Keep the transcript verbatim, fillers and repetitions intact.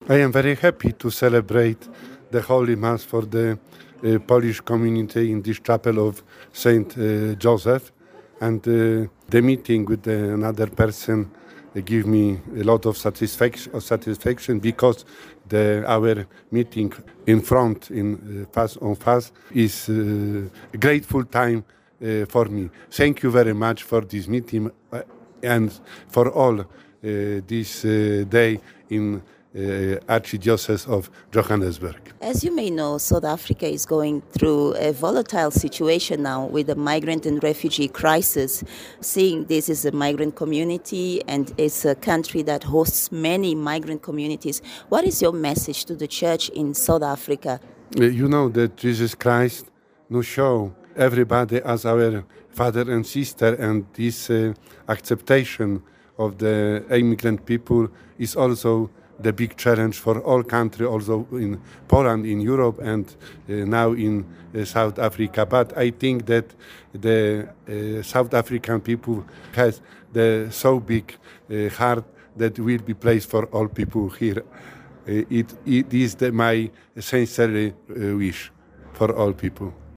I am very happy to celebrate the Holy Mass for the uh, Polish community in this chapel of Saint uh, Joseph. And uh, the meeting with uh, another person uh, give me a lot of satisfaction, of satisfaction because the, our meeting in front, in uh, face on face, is uh, a grateful time uh, for me. Thank you very much for this meeting uh, and for all uh, this uh, day in Uh, Archdiocese of Johannesburg. As you may know, South Africa is going through a volatile situation now with the migrant and refugee crisis. Seeing this is a migrant community and it's a country that hosts many migrant communities, what is your message to the church in South Africa? Uh, you know that Jesus Christ no show everybody as our father and sister, and this uh, acceptation of the immigrant people is also the big challenge for all countries, also in Poland, in Europe, and uh, now in uh, South Africa. But I think that the uh, South African people has the so big uh, heart that will be placed for all people here. Uh, it, it is the, my sincere uh, wish for all people.